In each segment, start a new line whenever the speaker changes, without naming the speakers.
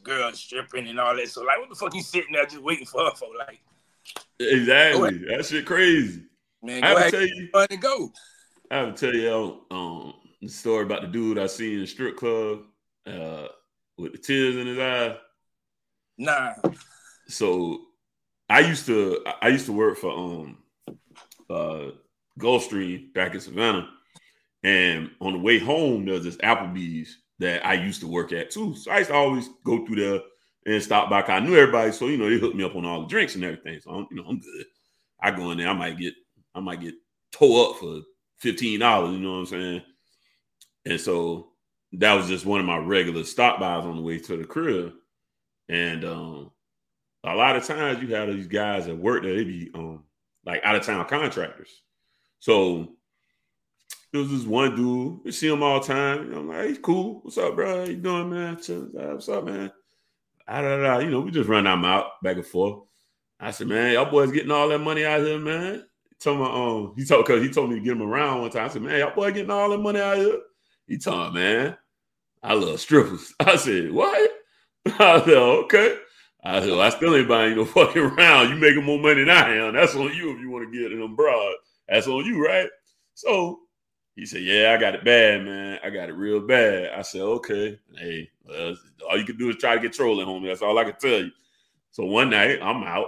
girl stripping and all that. So like, what the fuck you sitting there just waiting for her for? Like,
exactly. That shit crazy.
Man, go ahead. Go.
I have to tell you the story about the dude I seen in the strip club with the tears in his eyes.
Nah.
So I used to work for Gulfstream back in Savannah, and on the way home there was this Applebee's that I used to work at too. So I used to always go through there and stop by. I knew everybody, so they hooked me up on all the drinks and everything. So I'm good. I go in there, I might get towed up for $15. You know what I'm saying? And so that was just one of my regular stop bys on the way to the crib. And a lot of times you have these guys that work there, they be like out of town contractors. So there was this one dude, we see him all the time. I'm like, hey, he's cool. What's up, bro? How you doing, man? What's up, man? We just run our mouth back and forth. I said, man, y'all boys getting all that money out here, man. He told me to get him around one time. I said, man, y'all boys getting all that money out here? He told me, man, I love strippers. I said, what? I said, okay. I said, well, I still ain't buying no fucking round. You making more money than I am. That's on you if you want to get them broad. That's on you, right? So he said, yeah, I got it bad, man. I got it real bad. I said, okay. Hey, well, all you can do is try to get trolling, homie. That's all I can tell you. So one night, I'm out.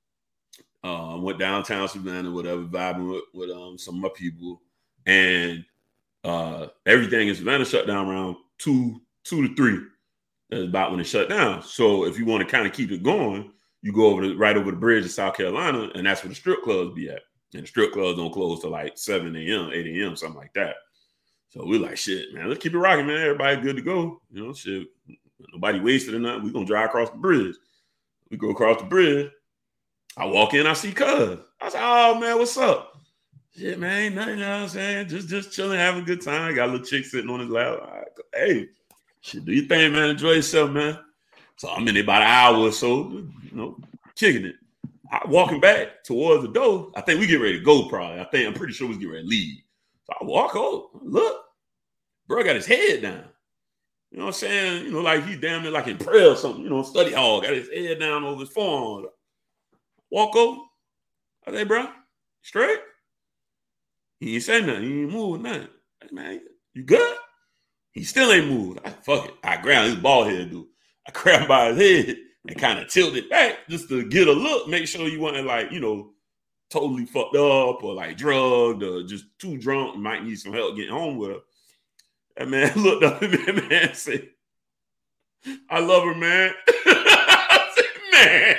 Went downtown Savannah, whatever, vibing with some of my people. And everything in Savannah shut down around 2 to 3. That's about when it shut down. So if you want to kind of keep it going, you go right over the bridge in South Carolina, and that's where the strip clubs be at. And the strip clubs don't close till like 7 a.m., 8 a.m., something like that. So we're like, shit, man, let's keep it rocking, man. Everybody good to go. Shit, nobody wasted or nothing. We're going to drive across the bridge. We go across the bridge. I walk in, I see Cuz. I said, oh, man, what's up? Shit, man, ain't nothing, you know what I'm saying? Just chilling, having a good time. Got a little chick sitting on his lap. Hey, shit, do your thing, man. Enjoy yourself, man. So I'm in there about an hour or so, kicking it. Walking back towards the door. I think we get ready to go probably. I'm pretty sure we get ready to leave. So I walk over, look. Bro got his head down. You know what I'm saying? Like he's damn near like in prayer or something. Study hall. Got his head down over his forearm. Walk over. I say, bro, straight? He ain't say nothing. He ain't move nothing. I say, man, you good? He still ain't moved. Fuck it. I grabbed his bald head dude. I grabbed him by his head and kind of tilted back just to get a look. Make sure you wasn't like, totally fucked up or like drugged or just too drunk. Might need some help getting home with her. That man looked up at me and said, I love her, man. I said, man.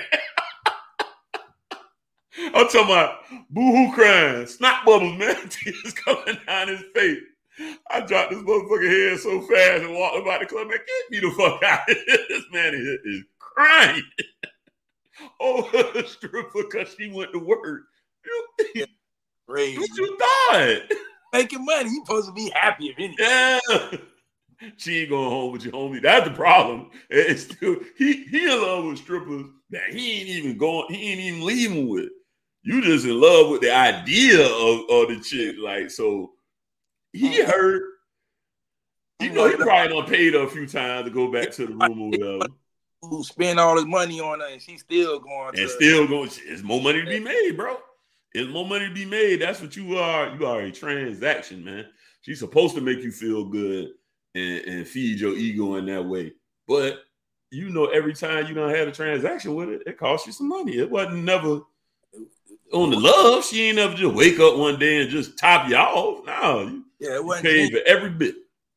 I'm talking about boo-hoo crying, snot bubbles, man. Tears coming down his face. I dropped this motherfucking head so fast and walked about the club. Man, get me the fuck out of here. This man is crying. The stripper because she went to work.
Crazy.
What you thought?
Making money. You supposed to be happy if anything.
Yeah. She ain't going home with you, homie. That's the problem. It's still he in love with strippers that he ain't even leaving with. You just in love with the idea of the chick. Like, so he hurt. He probably done paid her a few times to go back to the room or whatever.
Who spend all his money on her and she's still going to.
And still going. It's more money to be made, bro. It's more money to be made. That's what you are. You are a transaction, man. She's supposed to make you feel good and feed your ego in that way. But every time you don't have a transaction with it, it costs you some money. It wasn't never on the love. She ain't never just wake up one day and just top you off. No,
it wasn't
paid for every bit.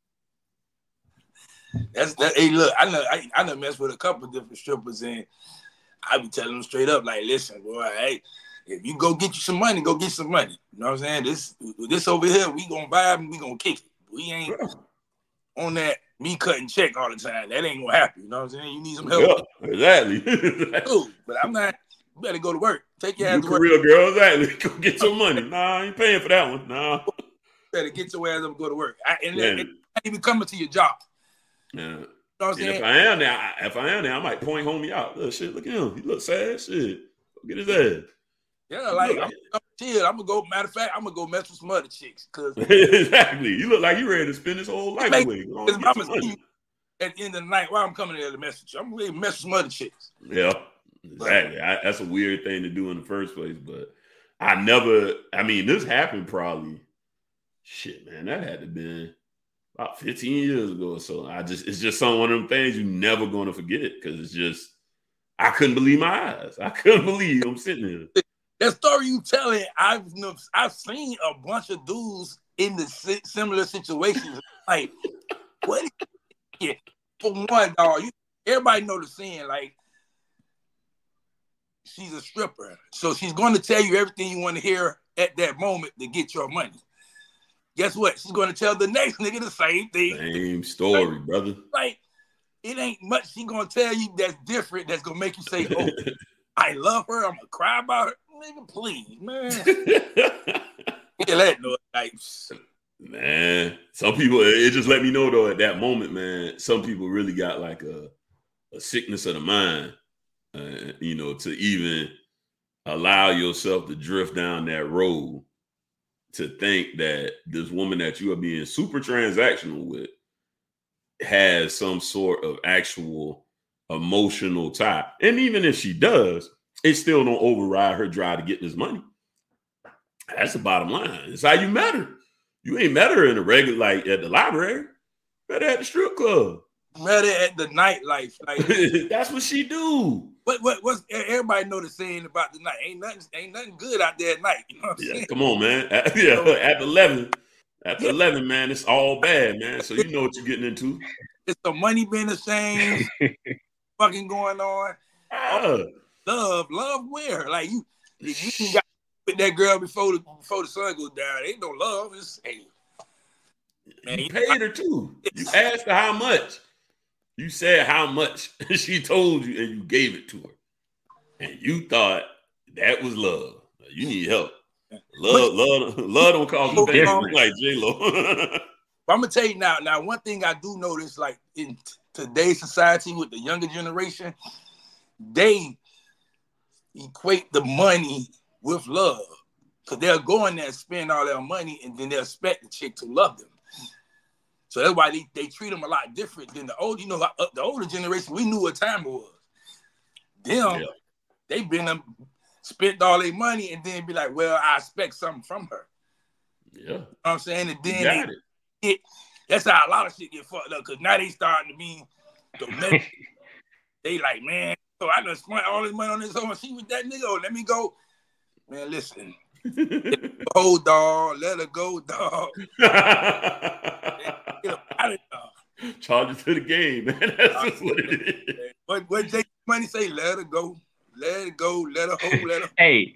That's that. Hey, look, I done messed with a couple of different strippers, and I be telling them straight up, like, listen, boy, hey, if you go get you some money, go get some money. You know what I'm saying? This over here, we gonna vibe and we gonna kick it. We ain't on that me cutting check all the time. That ain't gonna happen. You know what I'm saying? You need some help.
Yeah, exactly.
Cool, but I'm not. You better go to work. Take your ass to work.
Real girl, exactly. Go get some money. Nah, I ain't paying for that one. Nah.
You better get your ass up and go to work. And ain't even coming to your job.
Yeah.
You know what I'm saying?
If I am there, I might point homie out. Look, shit, look at him. He look sad. Shit. Go get his ass.
Yeah, like, I'm chill. I'm gonna go, matter of fact, I'm gonna go mess with some other chicks.
Exactly. You look like you ready to spend his whole life away.
at the end of the night, why I'm coming there to mess with you? I'm going to mess with some other chicks.
Yeah, exactly. That's a weird thing to do in the first place, but this happened probably, shit, man, that had to have been about 15 years ago or so. It's just one of them things you're never going to forget because it's just, I couldn't believe my eyes. I couldn't believe I'm sitting here.
That story you telling, I've seen a bunch of dudes in the similar situations. Like, what? Yeah, for one, dog, everybody know the saying, like, she's a stripper. So she's going to tell you everything you want to hear at that moment to get your money. Guess what? She's going to tell the next nigga the same thing.
Same story, brother.
Like, it ain't much she's going to tell you that's different that's going to make you say, oh, I love her. I'm going to cry about her. Nigga, please, man. Yeah, that no types.
Man, some people, it just let me know, though, at that moment, man, some people really got like a sickness of the mind, to even allow yourself to drift down that road to think that this woman that you are being super transactional with has some sort of actual emotional tie. And even if she does, it still don't override her drive to get this money. That's the bottom line. It's how you met her. You ain't met her in a regular, like at the library. Met her at the strip club.
Met her at the nightlife. Like
that's what she do.
What's everybody know the saying about the night? Ain't nothing good out there at night. You know what I'm saying?
Come on, man. At 11. After 11, man, it's all bad, man. So you know what you're getting into.
It's the money being the same. Fucking going on. Love where? Like you got with that girl before the sun goes down. Ain't no love. It's hey.
Man, you paid her too. You asked her how much. You said how much. She told you, and you gave it to her. And you thought that was love. You need help. Love don't cost you things like J-Lo.
I'm gonna tell you now. Now, one thing I do notice, like in today's society with the younger generation, they equate the money with love. Because they'll go in there and spend all their money and then they'll expect the chick to love them. So that's why they treat them a lot different than the old. The older generation, we knew what time it was. Them, they been spent all their money and then be like, well, I expect something from her.
Yeah.
You know what I'm saying? And then that's how a lot of shit get fucked up because now they starting to be domestic. They like, man, so I done spent all this money on this hoe. She with that nigga. Oh, let me go. Man, listen. Oh, dog. Let her go, dog. Get up out of there.
Charge it to the game, man. That's just what it is.
What Jay Money say? Let her go. Let it go. Let her hold. Let her.
Hey.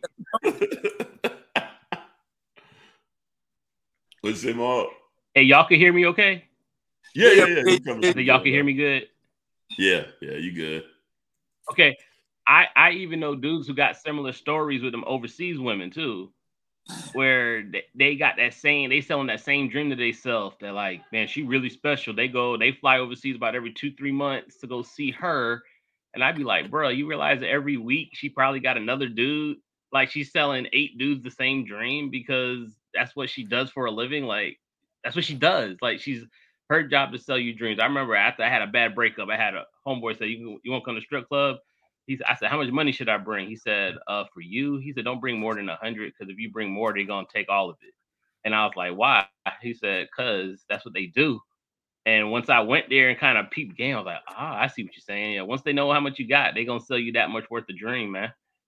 What's him up?
Hey, y'all can hear me okay?
Yeah.
Y'all can hear me good?
Yeah, you good.
Okay. I even know dudes who got similar stories with them overseas women too, where they got that same, they selling that same dream to themselves. They're like, man, she really special. They fly overseas about every 2-3 months to go see her. And I'd be like, bro, you realize that every week she probably got another dude. Like she's selling 8 dudes the same dream because that's what she does for a living. Like that's what she does. Like her job to sell you dreams. I remember after I had a bad breakup, I had a homeboy say, you want to come to strip club? I said, how much money should I bring? He said, for you, he said, don't bring more than 100 because if you bring more, they're going to take all of it. And I was like, why? He said, because that's what they do. And once I went there and kind of peeped the game, I was like, I see what you're saying. Yeah, once they know how much you got, they're going to sell you that much worth of dream, man.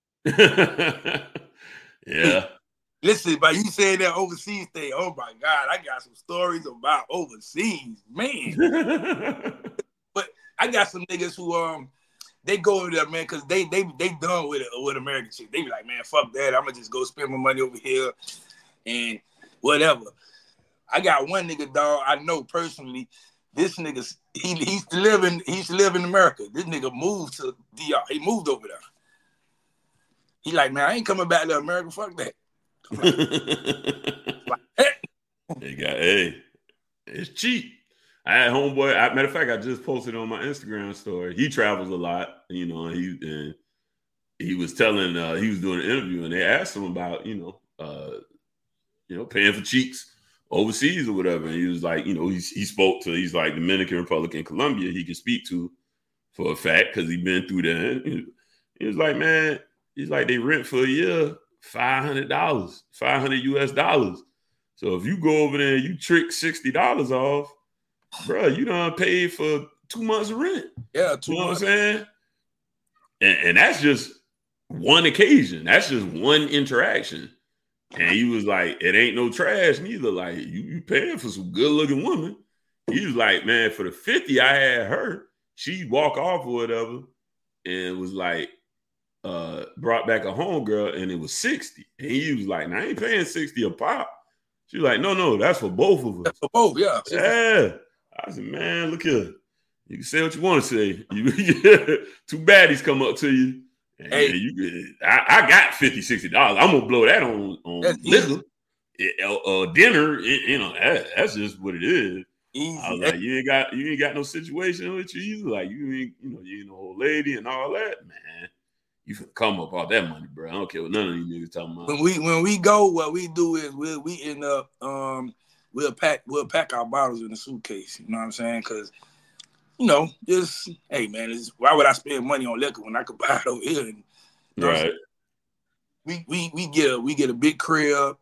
Yeah.
Listen, but you saying that overseas thing, oh my God, I got some stories about overseas, man. But I got some niggas who they go over there, man, because they done with American shit. They be like, man, fuck that. I'm gonna just go spend my money over here and whatever. I got one nigga, dog, I know personally. This nigga, he used to live in America. This nigga moved to DR. He moved over there. He like, man, I ain't coming back to America. Fuck that.
It's cheap. I had homeboy. Matter of fact, I just posted on my Instagram story. He travels a lot, he was telling. He was doing an interview, and they asked him about, paying for cheeks overseas or whatever. And he was like, he spoke to, he's like Dominican Republic and Colombia he can speak to for a fact because he been through that. He was like, man, he's like, they rent for a year $500, $500 US. So if you go over there and you trick $60 off, bro, you done paid for 2 months of rent.
Yeah,
2 months. You know what I'm saying? And that's just one occasion. That's just one interaction. And he was like, it ain't no trash neither. Like, you paying for some good-looking woman. He was like, man, for the 50 I had her, she'd walk off or whatever, and was like, brought back a homegirl, and it was 60. And he was like, nah, I ain't paying 60 a pop. She was like, no, that's for both of us.
That's for both, yeah.
Yeah. I said, man, look here. You can say what you want to say. Two baddies come up to you. And
hey,
I got $50, $60. I'm gonna blow that on liquor, dinner. That's just what it is. Easy. I was like, you ain't got no situation with you. You like you ain't no old lady and all that, man. You can come up all that money, bro. I don't care what none of these niggas talking about.
When we go, what we do is we end up we'll pack our bottles in a suitcase. You know what I'm saying? Because just hey man, why would I spend money on liquor when I could buy it over here? And,
right.
We get a big crib,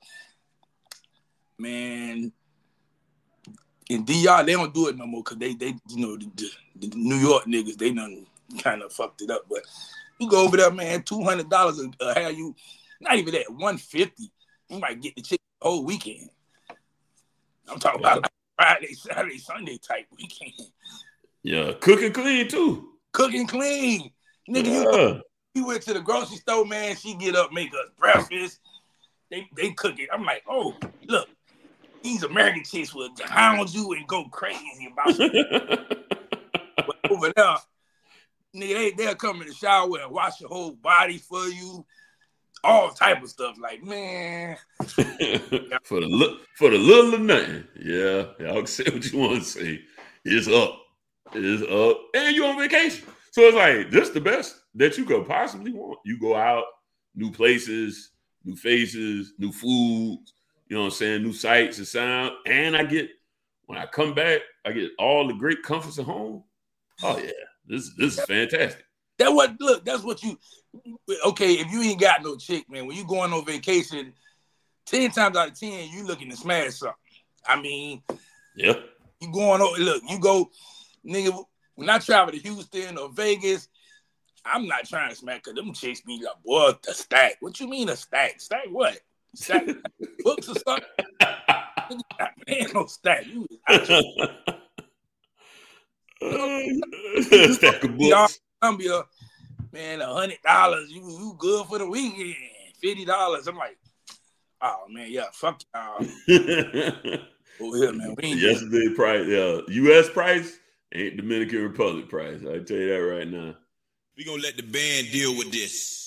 man. In DR they don't do it no more because they the New York niggas they done kind of fucked it up. But you go over there, man, $200 have you not even that $150. You might get the chick the whole weekend. I'm talking about like Friday, Saturday, Sunday type weekend.
Yeah, cook and clean too.
Cook and clean. Nigga, you went to the grocery store, man. She get up, make us breakfast. They cook it. I'm like, oh, look, these American chicks will hound you and go crazy about it. But over there, nigga, they'll come in the shower and wash your whole body for you. All type of stuff. Like, man.
for the little or nothing. Yeah, I'll say what you want to say. It's up. And you're on vacation. So it's like, this the best that you could possibly want. You go out, new places, new faces, new foods, you know what I'm saying, new sights and sound. And when I come back, I get all the great comforts of home. Oh, yeah. This is fantastic.
That's what you, okay, if you ain't got no chick, man, when you going on vacation, 10 times out of 10, you looking to smash something. I mean,
yeah.
You going over, look, you go, nigga, when I travel to Houston or Vegas, I'm not trying to smack because them chicks be like, boy, a stack. What you mean a stack? Stack what? Stack books or something? Nigga, not paying no stack.
Stack of books.
Columbia, man, $100. You good for the weekend? $50. I'm like, oh man, yeah, fuck y'all. Over here, man.
Yesterday price, U.S. price ain't Dominican Republic price. I tell you that right now.
We gonna let the band deal with this.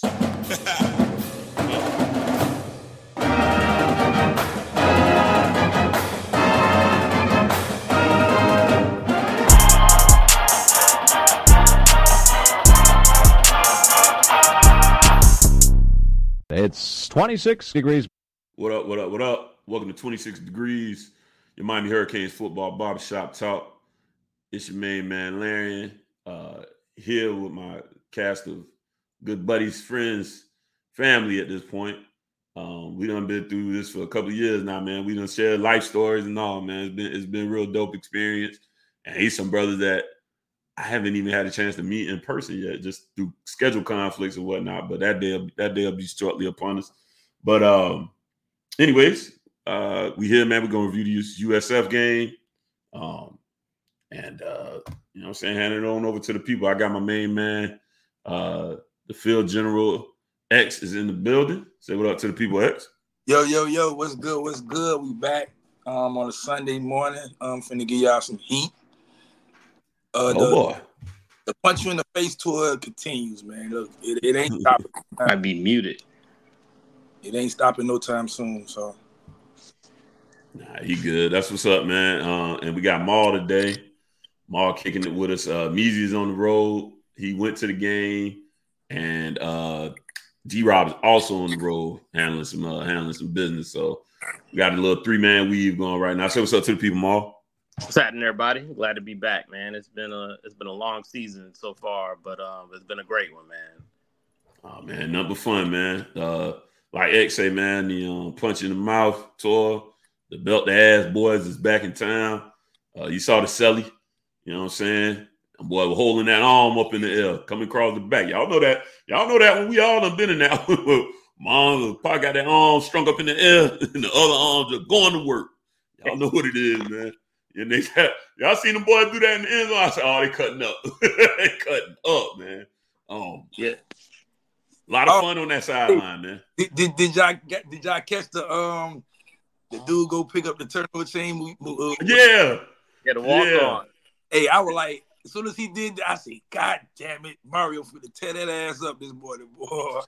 It's 26 degrees.
What up? Welcome to 26 Degrees, your Miami Hurricanes football barbershop talk. It's your main man, Larian, here with my cast of good buddies, friends, family at this point. We done been through this for a couple of years now, man. We done shared life stories and all, man. It's been a real dope experience. And he's some brothers that I haven't even had a chance to meet in person yet, just through schedule conflicts and whatnot. But that day will be shortly upon us. But anyways, we here, man. We're gonna review the USF game. And you know what I'm saying, hand it on over to the people. I got my main man, the field general X is in the building. Say what up to the people, X.
Yo, what's good? We back on a Sunday morning. Finna give y'all some heat.
Boy.
The punch you in the face tour continues, man. Look, it ain't stopping.
I'd be muted.
It ain't stopping no time soon, so.
Nah, he good. That's what's up, man. And we got Maul today. Maul kicking it with us. Meezy is on the road. He went to the game. And D-Rob is also on the road handling some business. So We got a little 3-man weave going right now. Say what's up to the people, Maul.
What's happening, everybody? Glad to be back, man. It's been a long season so far, but it's been a great one, man.
Oh man, nothing but fun, man. Like X say, man, the punch in the mouth tour, the belt the ass boys is back in town. You saw the celly, you know what I'm saying? And boy, we're holding that arm up in the air, coming across the back. Y'all know that. Y'all know that when we all done been in that. Mom, Pop got that arm strung up in the air, and the other arm just going to work. Y'all know what it is, man. And y'all seen them boys do that in the end zone. I said, oh, they cutting up. They cutting up, man.
Yeah.
A lot of fun on that sideline, man.
Did y'all catch the dude go pick up the turnover chain?
Yeah.
Yeah, the walk on.
Hey, I was like, as soon as he did that, I said, God damn it, Mario finna tear that ass up this morning, boy.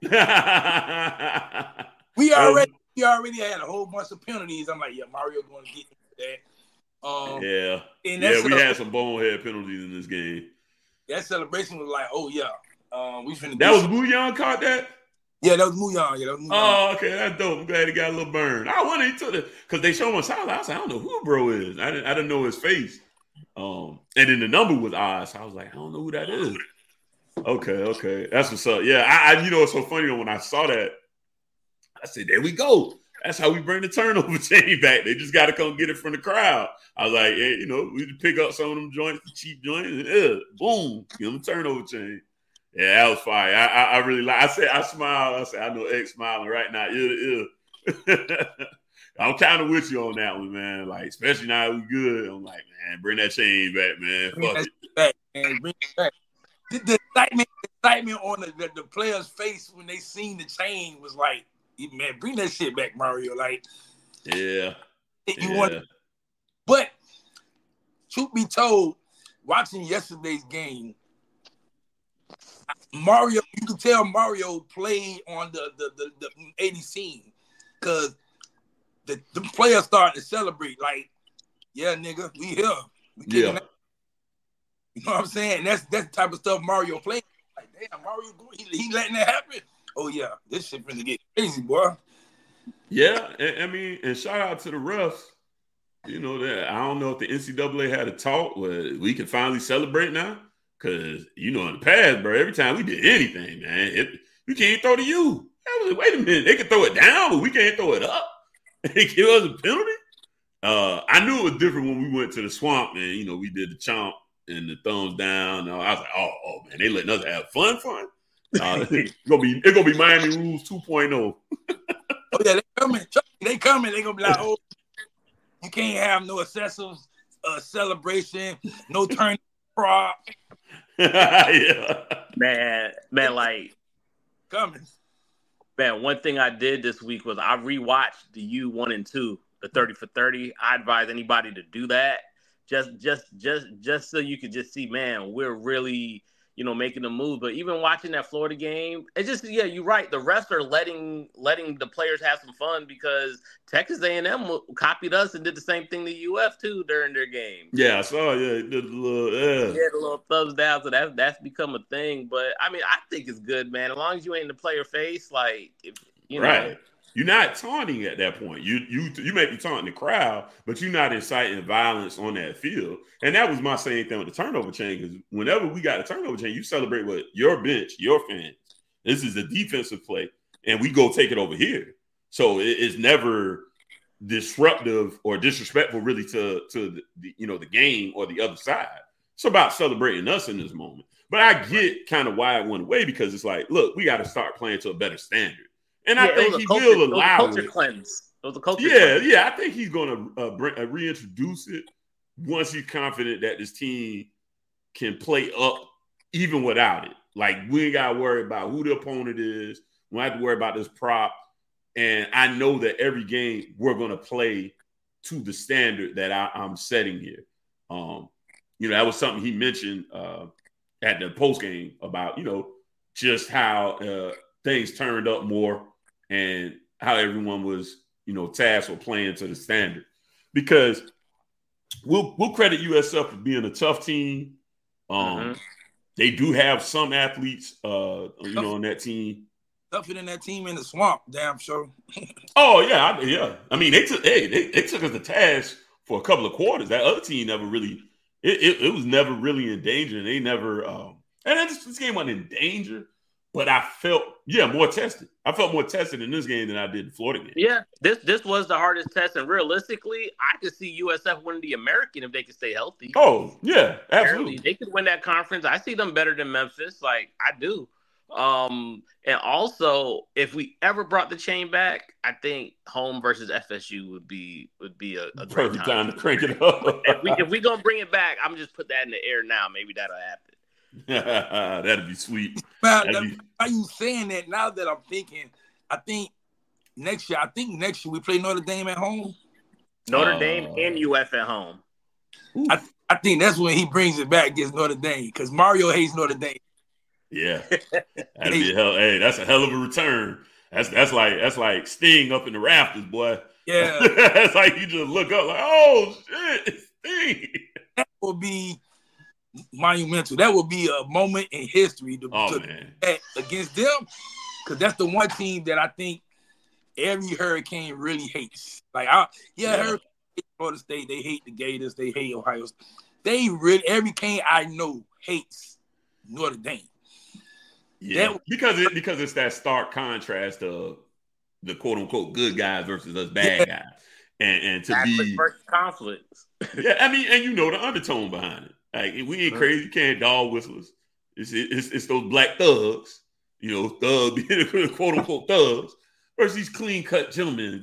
we already had a whole bunch of penalties. I'm like, yeah, Mario going to get that.
We had some bonehead penalties in this game.
That celebration was like, oh yeah, we finna.
That was Muyan caught that.
Yeah, that was Muyan.
Oh, okay, that's dope. I'm glad he got a little burn. I wonder he took it because they showed him a highlight. I said, I don't know who bro is. I didn't know his face. And then the number was odd, so I was like, I don't know who that is. Okay, that's what's up. Yeah, I you know it's so funny though, when I saw that, I said, there we go. That's how we bring the turnover chain back. They just got to come get it from the crowd. I was like, hey, we just pick up some of them joints, the cheap joints, and boom, give them a turnover chain. Yeah, that was fire. I really like. I said, I smiled. I said, I know X smiling right now, ear to ear. I'm kind of with you on that one, man. Like, especially now we good. I'm like, man, bring that chain back, man. Fuck it.
Back, man. Bring it back. The excitement on the player's face when they seen the chain was like, man, bring that shit back, Mario. Like,
yeah.
But truth be told, watching yesterday's game, Mario, you could tell Mario played on the 80 scene because the players starting to celebrate. Like, yeah, nigga, we here. You know what I'm saying? That's the type of stuff Mario played. Like, damn, Mario, he letting that happen. Oh yeah, this shit finna get crazy, boy.
Yeah, and shout out to the refs. You know that I don't know if the NCAA had a talk where we can finally celebrate now. Cause in the past, bro, every time we did anything, man, we can't throw to you. Wait a minute, they can throw it down, but we can't throw it up. They give us a penalty. I knew it was different when we went to the swamp, man. We did the chomp and the thumbs down. I was like, oh man, they letting us have fun. It's gonna be Miami Rules 2.0.
Oh yeah, they coming. They coming. They gonna be like, oh, you can't have no excessive celebration, no turn prop.
Yeah,
man, like
coming.
Man, one thing I did this week was I rewatched the U1 and 2, the 30 for 30. I advise anybody to do that, just so you could just see, man, we're really making the move. But even watching that Florida game, it's just, yeah, you're right. The refs are letting the players have some fun because Texas A&M copied us and did the same thing to UF too during their game.
Yeah, I saw. Yeah, the
little thumbs down. So that's become a thing. But I mean, I think it's good, man. As long as you ain't in the player face, like
right. You're not taunting at that point. You may be taunting the crowd, but you're not inciting violence on that field. And that was my same thing with the turnover chain, because whenever we got a turnover chain, you celebrate with your bench, your fans. This is a defensive play, and we go take it over here. So it's never disruptive or disrespectful really to the game or the other side. It's about celebrating us in this moment. But I get kind of why it went away, because it's like, look, we got to start playing to a better standard. And I think he will allow it.
It was a culture
cleanse. Yeah, I think he's going to reintroduce it once he's confident that this team can play up even without it. Like, we ain't got to worry about who the opponent is. We don't have to worry about this prop. And I know that every game we're going to play to the standard that I'm setting here. That was something he mentioned at the post game about, just how things turned up more and how everyone was, tasked with playing to the standard. Because we'll credit USF for being a tough team. They do have some athletes, on that team.
tougher than that team in the swamp. Damn sure.
Oh yeah, yeah. I mean, they took us to task for a couple of quarters. That other team never really. It was never really in danger. And they never. And this game wasn't in danger, but I felt more tested. I felt more tested in this game than I did the Florida game.
Yeah, this was the hardest test, and realistically, I could see USF winning the American if they could stay healthy.
Oh yeah, absolutely.
They could win that conference. I see them better than Memphis. Like I do. And also, if we ever brought the chain back, I think home versus FSU would be a great
perfect time to crank it up.
if we gonna bring it back, I'm just put that in the air now. Maybe that'll happen.
That'd be sweet.
Why you saying that? Now that I'm thinking, I think next year we play Notre Dame at home.
Notre Dame and UF at home.
I think that's when he brings it back against Notre Dame because Mario hates Notre Dame.
Yeah, that'd be that's a hell of a return. That's like Sting up in the rafters, boy.
Yeah,
that's like you just look up like, oh shit, it's Sting.
That would be monumental. That would be a moment in history to against them because that's the one team that I think every Hurricane really hates. Like, Hurricane hate Florida State, they hate the Gators, they hate Ohio State. Every Cane I know hates Notre Dame.
Yeah, because it's that stark contrast of the quote unquote good guys versus us bad guys, and to be
conflicts.
Yeah, I mean, and the undertone behind it. Like we ain't crazy, can't dog whistlers. It's those black thugs, thugs being quote unquote thugs versus these clean cut gentlemen.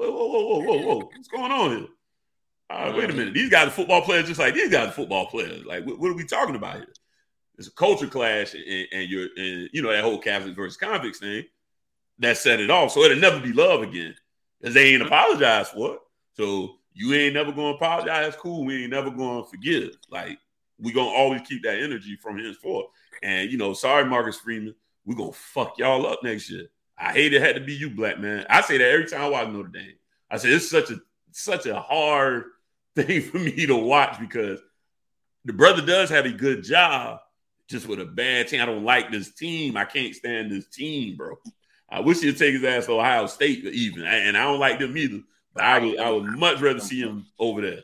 Whoa, what's going on here? Wait a minute, these guys are football players just like these guys are football players. Like what are we talking about here? It's a culture clash, and that whole Catholic versus convicts thing that set it off. So it'll never be love again because they ain't apologized for it. So you ain't never gonna apologize. Cool, we ain't never gonna forgive. Like we gonna always keep that energy from henceforth. And sorry, Marcus Freeman, we gonna fuck y'all up next year. I hate it had to be you, black man. I say that every time I watch Notre Dame. I say it's such a hard thing for me to watch because the brother does have a good job. Just with a bad team. I don't like this team. I can't stand this team, bro. I wish he'd take his ass to Ohio State even. And I don't like them either. But I would much rather see him over there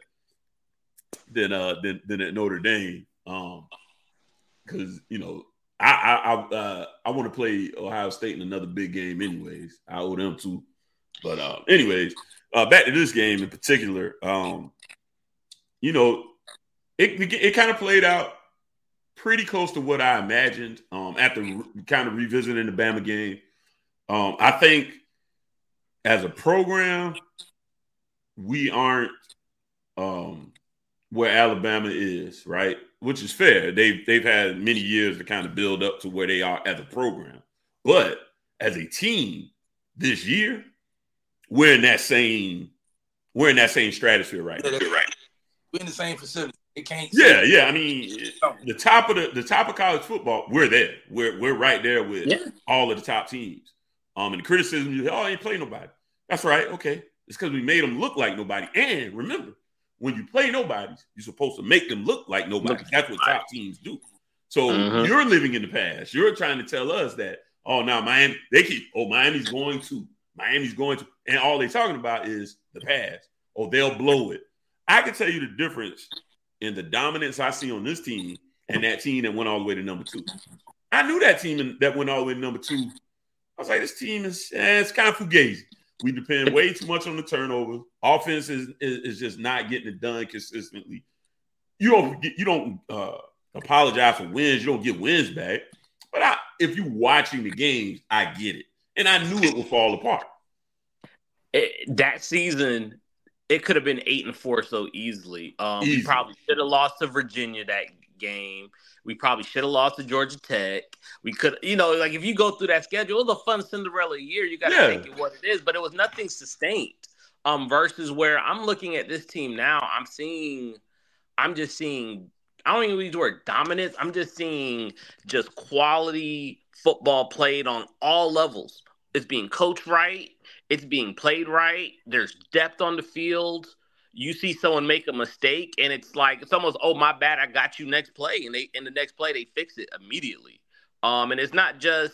than at Notre Dame. Because, I want to play Ohio State in another big game anyways. I owe them too. But anyways, back to this game in particular, it kind of played out pretty close to what I imagined after kind of revisiting the Bama game. I think as a program, we aren't where Alabama is, right? Which is fair. They've had many years to kind of build up to where they are as a program. But as a team this year, we're in that same stratosphere right now.
We're in the same facility. It can't.
Yeah. I mean, the top of college football, we're there. We're right there with all of the top teams. And the criticism, I ain't play nobody. That's right. Okay, it's because we made them look like nobody. And remember, when you play nobodies, you're supposed to make them look like nobody. That's what top teams do. So you're living in the past. You're trying to tell us that now Miami, Miami's going to, and all they're talking about is the past. They'll blow it. I can tell you the difference in the dominance I see on this team and that team that went all the way to number 2. I knew that team that went all the way to number 2. I was like, this team it's kind of fugazi. We depend way too much on the turnover. Offense is just not getting it done consistently. You don't apologize for wins. You don't get wins back. But if you're watching the games, I get it. And I knew it would fall apart.
That season, it could have been 8-4 so easily. We probably should have lost to Virginia that game. We probably should have lost to Georgia Tech. We could, if you go through that schedule, it was a fun Cinderella year. You got to take it what it is, but it was nothing sustained. Versus where I'm looking at this team now, I'm just seeing, I don't even use the word dominance. I'm just seeing just quality football played on all levels. It's being coached right. It's being played right. There's depth on the field. You see someone make a mistake, and it's like it's almost, my bad, I got you next play. And in the next play, they fix it immediately. And it's not just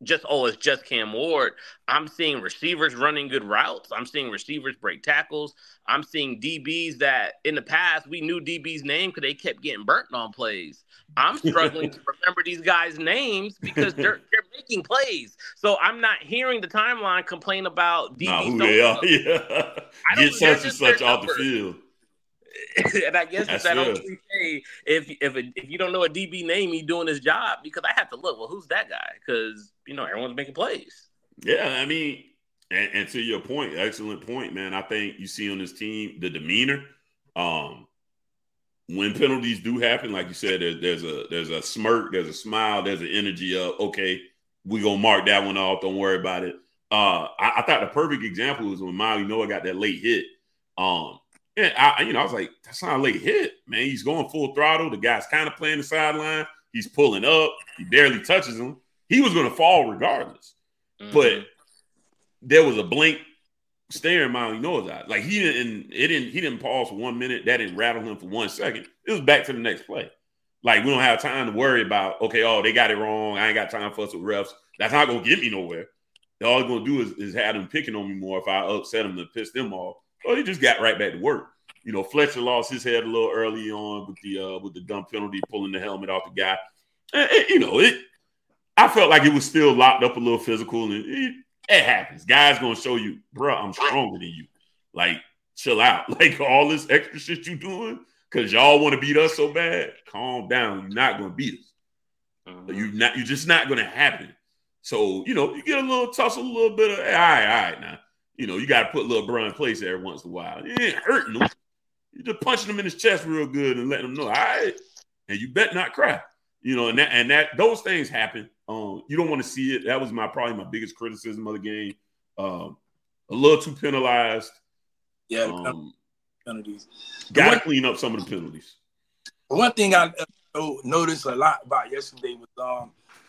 it's just Cam Ward. I'm seeing receivers running good routes. I'm seeing receivers break tackles. I'm seeing DBs that in the past we knew DB's name because they kept getting burnt on plays. I'm struggling to remember these guys' names because they're making plays. So I'm not hearing the timeline complain about DB.
Who they are. Yeah. Get such and such off the field.
And I guess it's that old cliche. If you don't know a DB name, he's doing his job, because I have to look. Well, who's that guy? Because everyone's making plays.
Yeah, I mean, and to your point, excellent point, man. I think you see on this team the demeanor. When penalties do happen, like you said, there's a smirk, there's a smile, there's an energy of, okay, we're gonna mark that one off. Don't worry about it. I thought the perfect example was when Miley Noah got that late hit. And I was like, that's not a late hit, man. He's going full throttle. The guy's kind of playing the sideline. He's pulling up. He barely touches him. He was going to fall regardless. Mm-hmm. But there was a blink stare in Miley Noah's eye. Like he didn't pause for 1 minute. That didn't rattle him for 1 second. It was back to the next play. Like, we don't have time to worry about, okay, they got it wrong. I ain't got time for us with refs. That's not going to get me nowhere. All it's going to do is have them picking on me more if I upset them to piss them off. Well, he just got right back to work. Fletcher lost his head a little early on with the dumb penalty, pulling the helmet off the guy. I felt like it was still locked up a little physical, and it happens. Guys gonna show you, bro, I'm stronger than you. Like, chill out. Like, all this extra shit you doing because y'all want to beat us so bad. Calm down. You're not gonna beat us. Mm-hmm. You're just not gonna happen. So you get a little tussle, a little bit of all right now. You got to put a little bro in place every once in a while. It ain't hurting him. You're just punching him in his chest real good and letting him know, all right, and you bet not cry. And that those things happen. You don't want to see it. That was probably my biggest criticism of the game. A little too penalized.
Yeah, penalties.
Got to clean up some of the penalties.
One thing I noticed a lot about yesterday was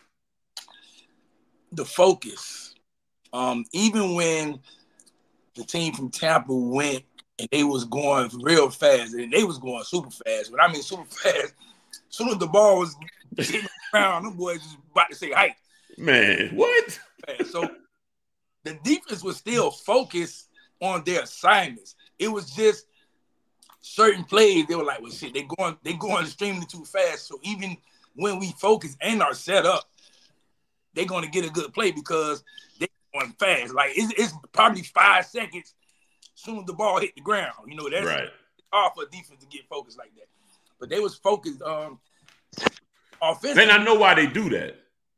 the focus. Even when the team from Tampa went and they was going real fast, and they was going super fast. When I mean super fast, as soon as the ball was hitting the ground, them boys was about to say height.
Man, what?
So the defense was still focused on their assignments. It was just certain plays, they were like, well, shit, they going extremely too fast. So even when we focus and are set up, they're going to get a good play because they going fast. Like, it's probably 5 seconds as soon as the ball hit the ground. That's
right.
Hard for a defense to get focused like that. But they was focused offensively.
And I know why they do that.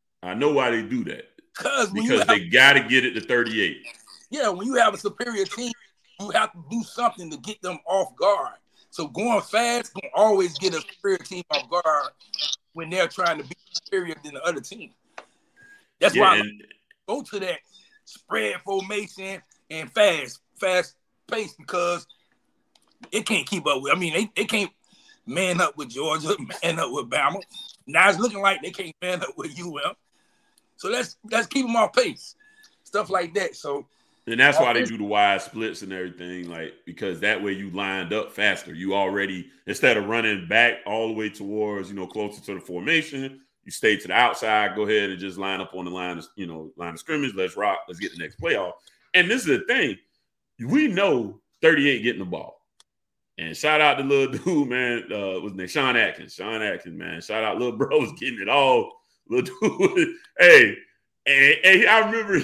Because they got to get it to 38.
Yeah, when you have a superior team, you have to do something to get them off guard. So going fast can always get a superior team off guard when they're trying to be superior than the other team. That's why I go to that spread formation and fast pace, because it can't keep up with. I mean, they can't man up with Georgia, man up with Bama. Now it's looking like they can't man up with UM. So let's keep them off pace, stuff like that. So,
and that's why they do the wide splits and everything, like, because that way you lined up faster. You already, instead of running back all the way towards, closer to the formation, you stay to the outside, go ahead and just line up on the line of scrimmage. Let's rock. Let's get the next play off. And this is the thing. We know 38 getting the ball. And shout out to little dude, man. What's his name? Sean Atkins, man. Shout out, little bro was getting it all. Little dude. Hey, I remember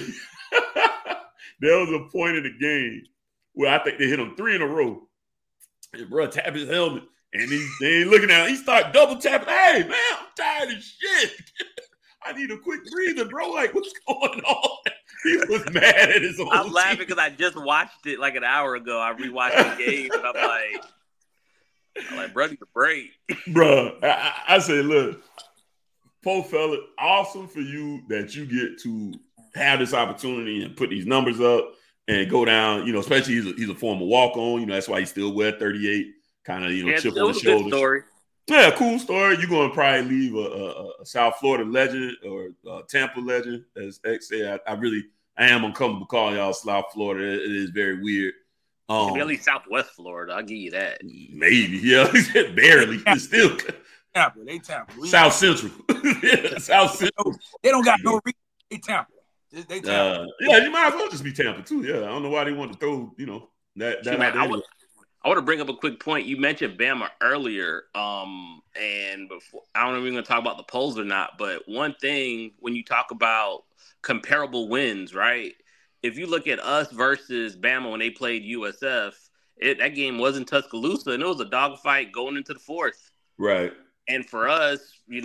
there was a point in the game where I think they hit him 3 in a row. And bro tapped his helmet. And they ain't looking at him. He start double tapping. Hey, man, I'm tired of shit. I need a quick breather, bro. Like, what's going on? He was mad at his own
I'm laughing
team.
because I just watched it like an hour ago. I rewatched the game, and I'm like, bro, need a break.
Bro, I say, look, Poe fella, awesome for you that you get to have this opportunity and put these numbers up and go down, especially he's a former walk-on. That's why he still wear 38. Kind of, chip on the shoulders.
Good story.
Yeah, cool story. You're going to probably leave a South Florida legend or a Tampa legend. As X said, I am uncomfortable calling y'all South Florida. It is very weird.
At least Southwest Florida. I'll give you that.
Maybe, yeah. Barely. It's still
Tampa.
South Central. Yeah, South Central.
They don't got no reason. They Tampa. They Tampa.
Yeah, you might as well just be Tampa too. Yeah, I don't know why they want to throw that out there.
I want to bring up a quick point. You mentioned Bama earlier, and before I don't know if we're going to talk about the polls or not, but one thing when you talk about comparable wins, right? If you look at us versus Bama when they played USF, that game was in Tuscaloosa, and it was a dogfight going into the fourth.
Right.
And for us, we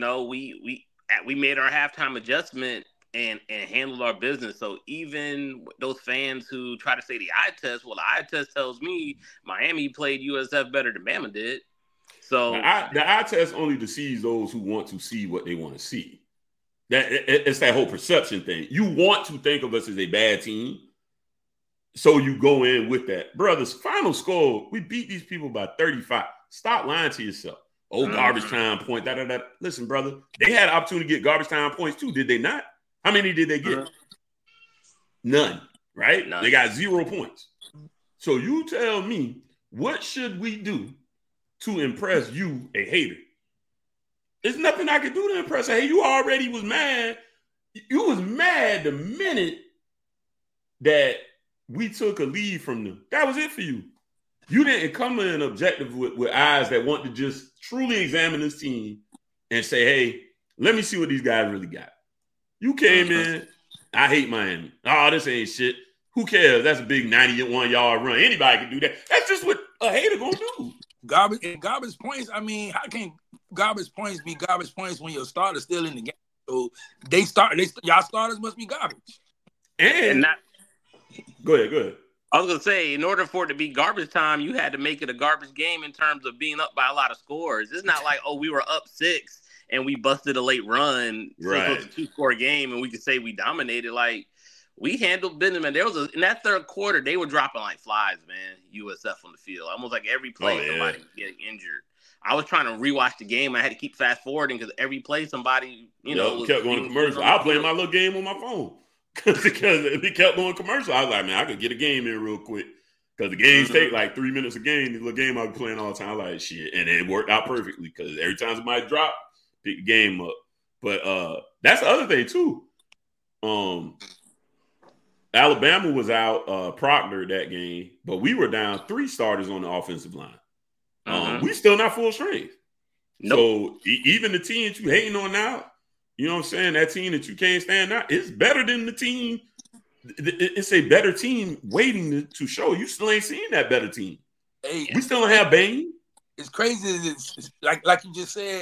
made our halftime adjustment and handled our business. So even those fans who try to say the eye test, well, the eye test tells me Miami played USF better than Bama did. So
the eye test only deceives those who want to see what they want to see. It's that whole perception thing. You want to think of us as a bad team, so you go in with that. Brothers, final score, we beat these people by 35. Stop lying to yourself. Oh, garbage time point. Listen, brother, they had an opportunity to get garbage time points too, did they not? How many did they get? None, right? None. They got 0 points. So you tell me, what should we do to impress you, a hater? There's nothing I could do to impress her. Hey, you already was mad. You was mad the minute that we took a lead from them. That was it for you. You didn't come in objective with eyes that want to just truly examine this team and say, hey, let me see what these guys really got. You came in, I hate Miami. Oh, this ain't shit. Who cares? That's a big 91-yard run. Anybody can do that. That's just what a hater gonna do.
Garbage points. I mean, how can garbage points be garbage points when your starter's still in the game? So y'all starters must be garbage.
And not.
Go ahead.
I was gonna say, in order for it to be garbage time, you had to make it a garbage game in terms of being up by a lot of scores. It's not like, we were up 6 and we busted a late run.
Right.
So it's a 2-score game, and we could say we dominated. Like, we handled business, man. In that third quarter, they were dropping like flies, man. USF on the field, almost like every play somebody was getting injured. I was trying to rewatch the game. I had to keep fast forwarding because every play somebody,
kept going to commercial. I was playing my little game on my phone because it kept going commercial. I was like, man, I could get a game in real quick because the games take like 3 minutes a game. The little game I was playing all the time, like shit, and it worked out perfectly because every time somebody dropped, pick the game up. But that's the other thing too. Alabama was out Proctor that game, but we were down 3 starters on the offensive line. We still not full strength. Nope. So even the team that you hating on now, you know what I'm saying? That team that you can't stand now, it's better than the team. It's a better team waiting to show. You still ain't seen that better team. Hey, we still don't have Bain.
It's crazy. It's like you just said.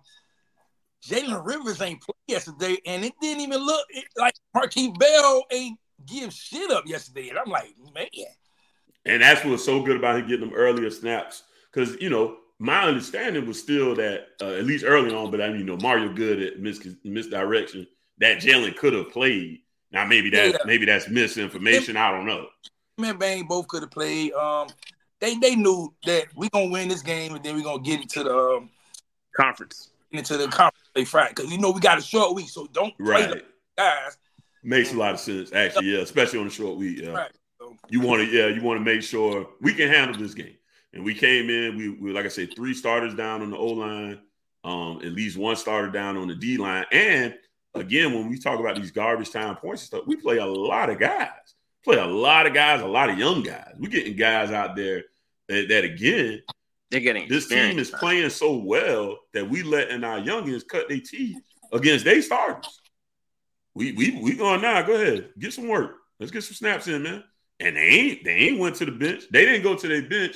Jalen Rivers ain't played yesterday, and it didn't even look like Marquise Bell ain't give shit up yesterday. And I'm like, man.
And that's what's so good about him getting them earlier snaps. Because, my understanding was still that, at least early on, but Mario Good at misdirection, that Jalen could have played. Now, maybe that's misinformation. I don't know.
Him and Bain both could have played. They knew that we're going to win this game, and then we're going to get into the
conference.
Into the conference Friday. Because, we got a short week, so don't play the guys.
Makes a lot of sense, actually, yeah, especially on a short week. Yeah. Right. So, you want to make sure we can handle this game. And we came in, we like I said, 3 starters down on the O-line, at least 1 starter down on the D-line. And, again, when we talk about these garbage time points and stuff, we play a lot of guys. A lot of young guys. We're getting guys out there that again,
they're getting
this team is playing so well that we letting our youngins cut their teeth against their starters. We going now. Go ahead. Get some work. Let's get some snaps in, man. And they ain't went to the bench. They didn't go to their bench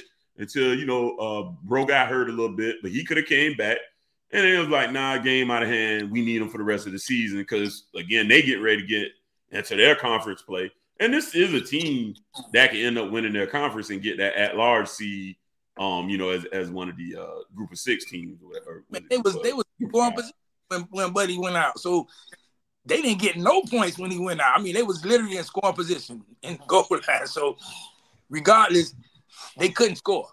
until, Bro got hurt a little bit, but he could have came back. And it was like, nah, game out of hand. We need him for the rest of the season because, again, they get ready to get into their conference play. And this is a team that can end up winning their conference and get that at-large seed, as one of the group of 6 teams. Or whatever.
They was scoring position when Buddy went out. So they didn't get no points when he went out. I mean, they was literally in scoring position in goal line. So regardless, they couldn't score.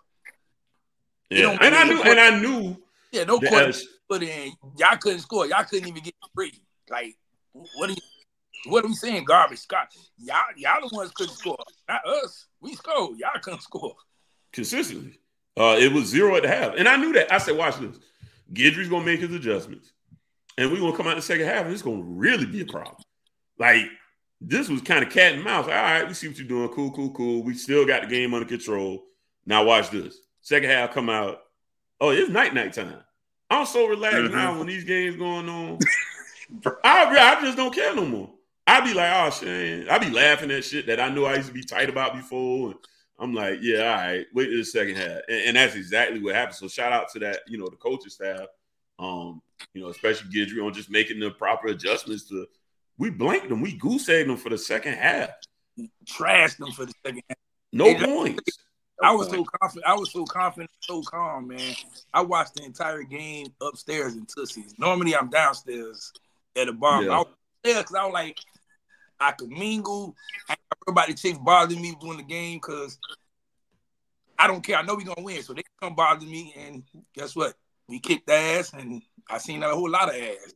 Yeah, and I knew.
Yeah, no question put in. Y'all couldn't score. Y'all couldn't even get free. Like, what are we saying? Garbage. Y'all the ones couldn't score. Not us. We scored. Y'all couldn't score.
Consistently. It was 0 at the half. And I knew that. I said, watch this. Guidry's going to make his adjustments. And we're going to come out in the second half, and it's going to really be a problem. like this was kind of cat and mouse. Like, all right, we see what you're doing. Cool. We still got the game under control. Now watch this. Second half come out. Oh, it's night time. I'm so relaxed now when these games going on. I just don't care no more. I be like, oh shit. I be laughing at shit that I know I used to be tight about before. And I'm like, yeah, all right, wait till the second half. And that's exactly what happened. So shout out to that, the coaching staff, especially Guidry on just making the proper adjustments we blanked them. We goose-egged them for the second half.
Trashed them for the second half.
No points.
I was so confident, so calm, man. I watched the entire game upstairs in Tootsie's. Normally, I'm downstairs at the bar.
Yeah.
I was upstairs because I was like, I could mingle. I ain't got everybody chicks bothering me during the game because I don't care. I know we're going to win. So they come bother me. And guess what? We kicked ass, and I seen a whole lot of ass.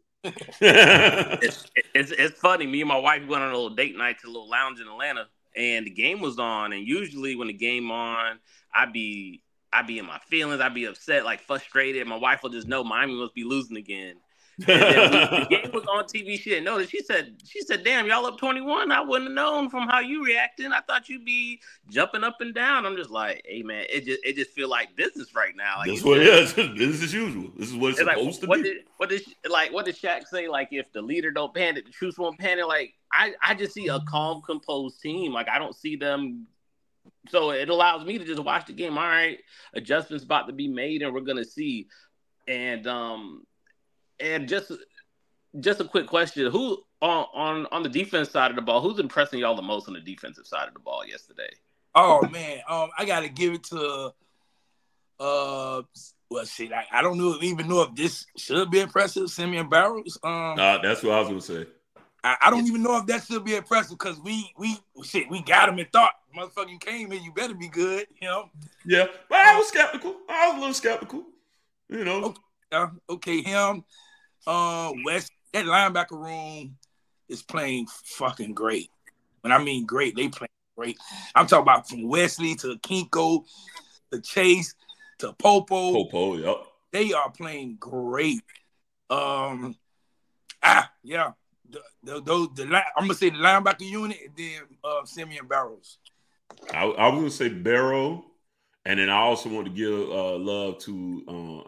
It's funny. Me and my wife went on a little date night to a little lounge in Atlanta. And the game was on, and usually when the game on, I'd be in my feelings. I'd be upset, like frustrated. My wife will just know Miami must be losing again. And then the game was on TV. She didn't notice. She said, "Damn, y'all up 21. I wouldn't have known from how you reacting. I thought you'd be jumping up and down." I'm just like, "Hey, man, it just feel like business right now. Like,
that's what it is. Business as usual. This is what it's supposed to be."
What did Shaq say? Like, if the leader don't panic, the troops won't panic. Like, I just see a calm, composed team. Like, I don't see them. So it allows me to just watch the game. All right, adjustments about to be made, and we're gonna see. And just a quick question: who on the defense side of the ball? Who's impressing y'all the most on the defensive side of the ball yesterday?
Oh man, I gotta give it to I don't even know if this should be impressive. Simeon Barrows.
That's what I was gonna say.
I don't even know if that should be impressive because we got him and thought motherfucking came in. You better be good,
Yeah, but I was skeptical. I was a little skeptical,
Okay, him. West, that linebacker room is playing fucking great. When I mean great, they playing great. I'm talking about from Wesley to Kinko to Chase to Popo.
Popo, yep.
They are playing great. Yeah. I'm gonna say the linebacker unit and then Simeon Barrows.
I was gonna say Barrow. And then I also want to give love to,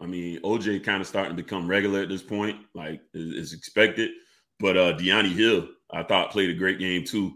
OJ kind of starting to become regular at this point, like is expected. But De'Ani Hill, I thought played a great game too.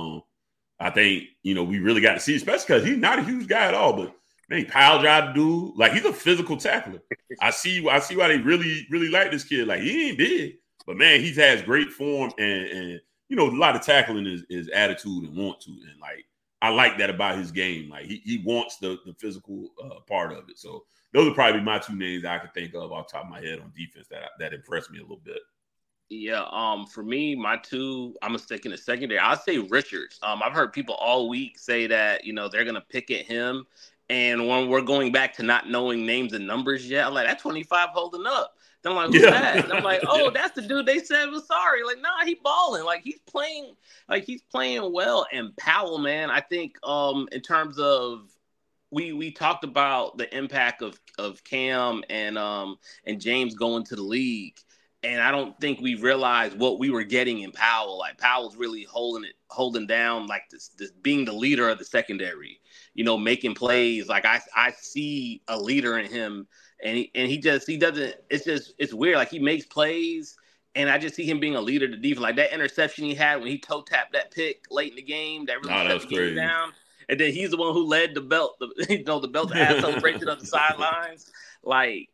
I think, we really got to see, especially because he's not a huge guy at all, but man, he pile drive dude. Like, he's a physical tackler. I see why they really, really like this kid. Like, he ain't big, but man, he has great form and a lot of tackling is attitude and want to. And like, I like that about his game. Like he wants the physical part of it. So those are probably my two names I can think of off the top of my head on defense that impressed me a little bit.
Yeah, for me, my two, I'm gonna stick in the secondary. I'll say Richards. I've heard people all week say that they're gonna pick at him, and when we're going back to not knowing names and numbers yet, I'm like, that 25 holding up. Then I'm like, who's that? And I'm like, oh, that's the dude they said was sorry. Like, nah, he balling. Like he's playing well. And Powell, man, I think in terms of we talked about the impact of Cam and James going to the league. And I don't think we realized what we were getting in Powell. Like Powell's really holding down like this being the leader of the secondary, making plays. Like I see a leader in him. And he doesn't. It's weird. Like he makes plays, and I just see him being a leader of the defense. Like that interception he had when he toe tapped that pick late in the game, that really set the game down. And then he's the one who led the belt, the belt ass celebration on the sidelines. Like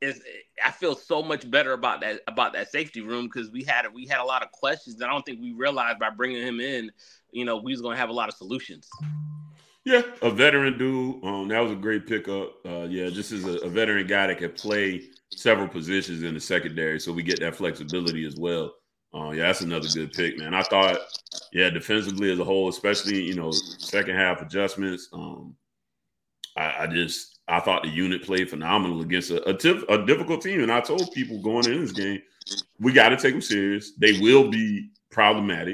I feel so much better about that safety room because we had a lot of questions that I don't think we realized by bringing him in. We was going to have a lot of solutions.
Yeah, a veteran dude. That was a great pickup. Just as a veteran guy that can play several positions in the secondary, so we get that flexibility as well. That's another good pick, man. I thought, defensively as a whole, especially second half adjustments. I thought the unit played phenomenal against a difficult team, and I told people going into this game, we got to take them serious. They will be problematic.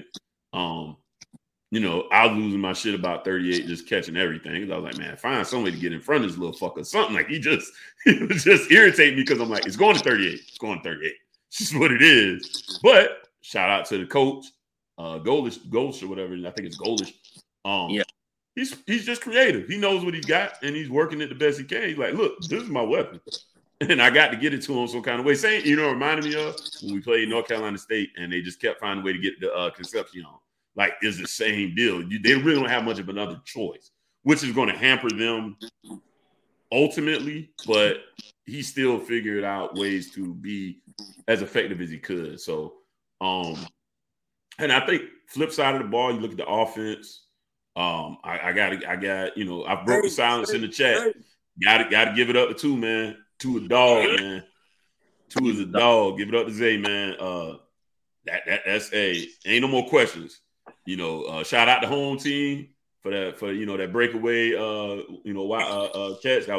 I was losing my shit about 38, just catching everything. I was like, man, find some way to get in front of this little fucker. Something like he was just irritating me because I'm like, it's going to 38. It's going to 38. It's just what it is. But shout out to the coach. Golish or whatever. I think it's Golish.
Yeah.
He's just creative. He knows what he's got, and he's working it the best he can. He's like, look, this is my weapon, and I got to get it to him some kind of way. Same, reminded me of when we played North Carolina State, and they just kept finding a way to get the Concepcion. Like, it's the same deal. They really don't have much of another choice, which is going to hamper them ultimately, but he still figured out ways to be as effective as he could. So, and I think flip side of the ball, you look at the offense. I broke the silence in the chat. Got to give it up to Two, man. Two a dog, man. Two is a dog. Give it up to Zay, man. That's ain't no more questions. Shout out the home team for that breakaway catch.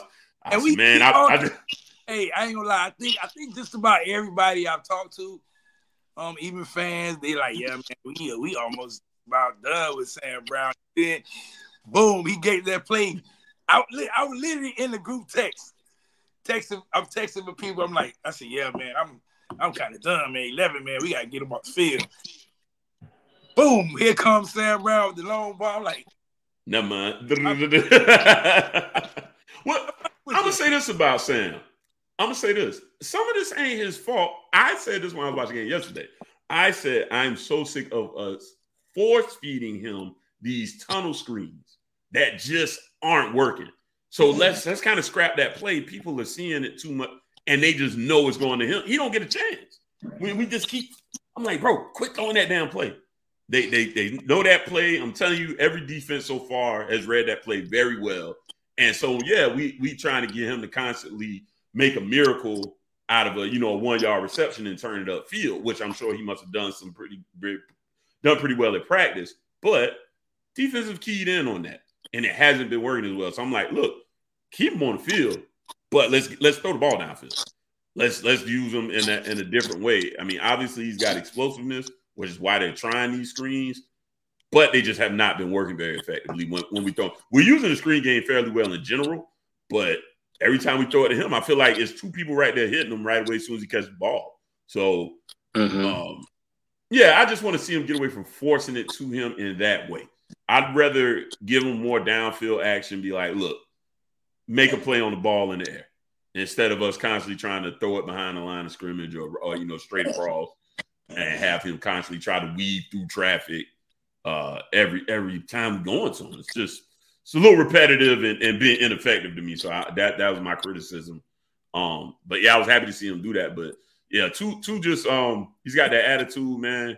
Hey, I ain't gonna lie. I think just about everybody I've talked to, even fans, they like, yeah, man, we almost about done with Sam Brown. Then, boom, he gave that play. I was literally in the group text. I'm texting with people. I said, yeah, man, I'm kind of done, man. 11, man, we gotta get him off the field. Boom, here comes Sam Brown with the long ball. I'm like,
never mind. Well, I'm gonna say this about Sam. I'm gonna say this. Some of this ain't his fault. I said this when I was watching the game yesterday. I said I'm so sick of us force feeding him these tunnel screens that just aren't working. So let's kind of scrap that play. People are seeing it too much, and they just know it's going to him. He don't get a chance. We just keep. I'm like, bro, quit throwing that damn play. They know that play. I'm telling you, every defense so far has read that play very well. And so, yeah, we trying to get him to constantly make a miracle out of a 1-yard reception and turn it upfield, which I'm sure he must have done pretty well at practice. But defense have keyed in on that, and it hasn't been working as well. So I'm like, look, keep him on the field, but let's throw the ball downfield. Let's use him in a different way. I mean, obviously he's got explosiveness, which is why they're trying these screens, but they just have not been working very effectively when we throw. We're using the screen game fairly well in general, but every time we throw it to him, I feel like it's two people right there hitting him right away as soon as he catches the ball. So, I just want to see him get away from forcing it to him in that way. I'd rather give him more downfield action, be like, look, make a play on the ball in the air instead of us constantly trying to throw it behind the line of scrimmage or straight across and have him constantly try to weave through traffic every time we go into him. It's a little repetitive and being ineffective to me. So that was my criticism. But yeah, I was happy to see him do that. But yeah, two just he's got that attitude, man.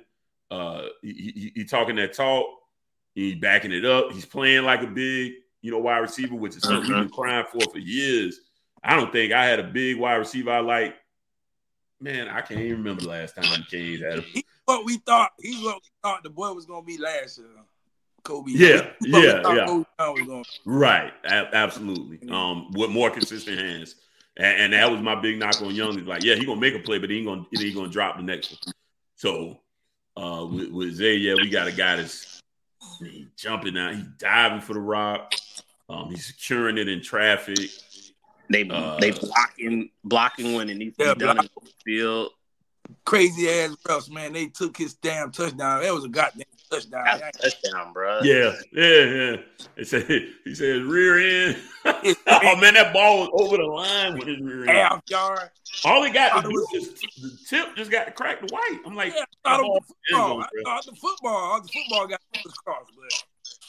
He talking that talk. He backing it up. He's playing like a big, wide receiver, which is something we've been crying for years. I don't think I had a big wide receiver I like. Man, I can't even remember the last time the Canes had him.
He's what we thought the boy was gonna be last year. Kobe.
Yeah.
Kobe
Right, absolutely. With more consistent hands, and that was my big knock on Young. Is like, yeah, he gonna make a play, but he ain't gonna drop the next one. So with Zay, yeah, we got a guy that's jumping out, he's diving for the rock, he's securing it in traffic.
They blocking when it needs to be done in the field.
Crazy ass refs, man. They took his damn touchdown. That was a goddamn touchdown.
That's a touchdown, bro.
Yeah. He said rear end. Oh man, that ball was over the line with his rear end.
Half yard.
All they got to do is the tip just got to crack the white. I'm like,
I thought the football got crossed, but.